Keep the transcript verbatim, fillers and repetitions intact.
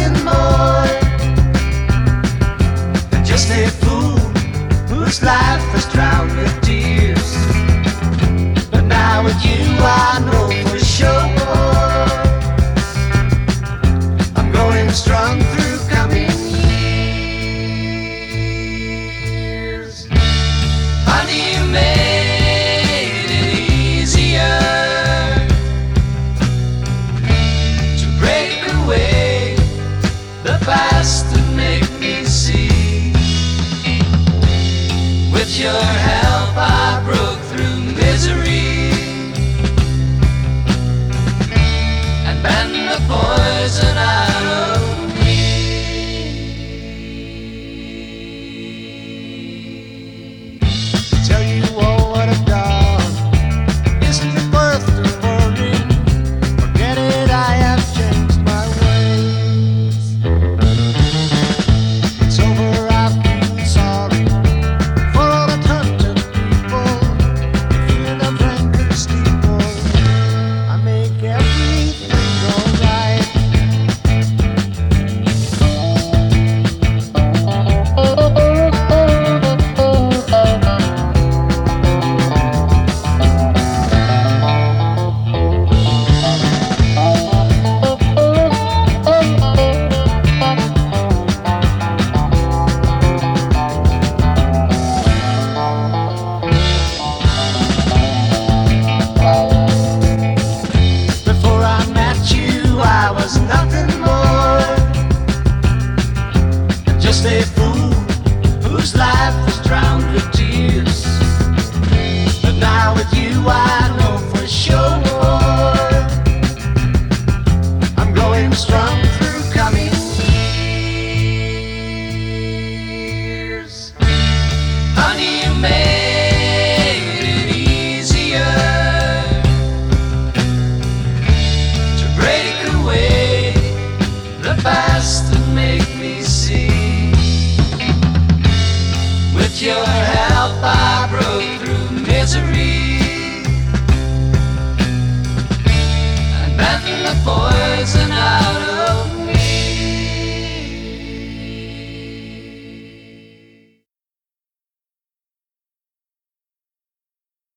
nothing more than just a fool whose life was drowned with tears. But now with you I know for sure I'm going strong through coming years. Honey, you made it easier to break away the past and make me see. With your help I broke through misery and bend the poison out of me. Tell you all what I've done isn't it worth the worry? Forget it, I have changed my ways. It's over, I feel sorry for all the taunted people, feeling of rancor steeple. I make everything alright. Before I met you, I was nothing more than just a fool whose life was drowned with tears. But now with you I know for sure I'm going strong through coming years. Honey, you made it easier to break away the past and make me see. With your help I broke through misery and bent the poison out